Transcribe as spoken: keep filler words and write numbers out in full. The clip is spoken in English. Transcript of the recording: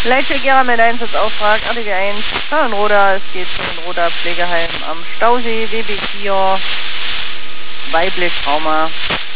Leitcheck-Gera mit Einsatzauftrag, A D W eins, Herrenroda, es geht zum Roda Pflegeheim am Stausee, W B vier, weiblich Trauma.